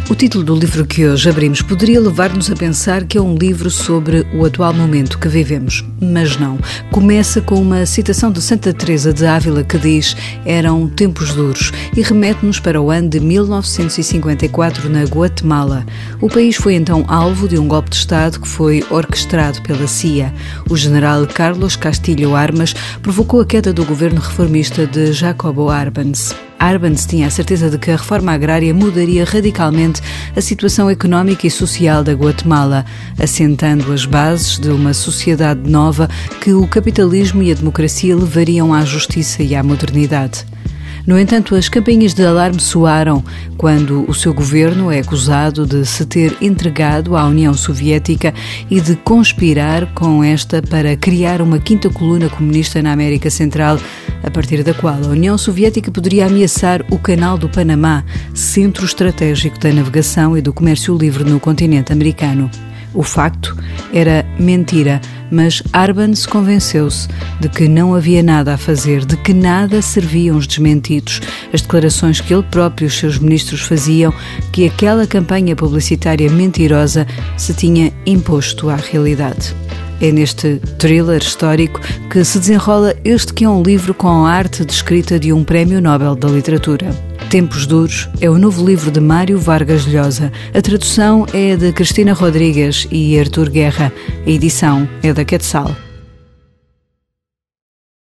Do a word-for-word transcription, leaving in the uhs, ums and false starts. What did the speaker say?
O título do livro que hoje abrimos poderia levar-nos a pensar que é um livro sobre o atual momento que vivemos, mas não. Começa com uma citação de Santa Teresa de Ávila que diz: eram tempos duros, e remete-nos para o ano de mil novecentos e cinquenta e quatro na Guatemala. O país foi então alvo de um golpe de Estado que foi orquestrado pela C I A. O general Carlos Castillo Armas provocou a queda do governo reformista de Jacobo Arbenz. Arbenz tinha a certeza de que a reforma agrária mudaria radicalmente a situação económica e social da Guatemala, assentando as bases de uma sociedade nova que o capitalismo e a democracia levariam à justiça e à modernidade. No entanto, as campainhas de alarme soaram quando o seu governo é acusado de se ter entregado à União Soviética e de conspirar com esta para criar uma quinta coluna comunista na América Central, a partir da qual a União Soviética poderia ameaçar o Canal do Panamá, centro estratégico da navegação e do comércio livre no continente americano. O facto era mentira, mas Arbenz convenceu-se de que não havia nada a fazer, de que nada serviam os desmentidos, as declarações que ele próprio e os seus ministros faziam, que aquela campanha publicitária mentirosa se tinha imposto à realidade. É neste thriller histórico que se desenrola este que é um livro com a arte de escrita de um prémio Nobel da Literatura. Tempos Duros é o novo livro de Mário Vargas Llosa. A tradução é de Cristina Rodrigues e Artur Guerra. A edição é da Quetzal.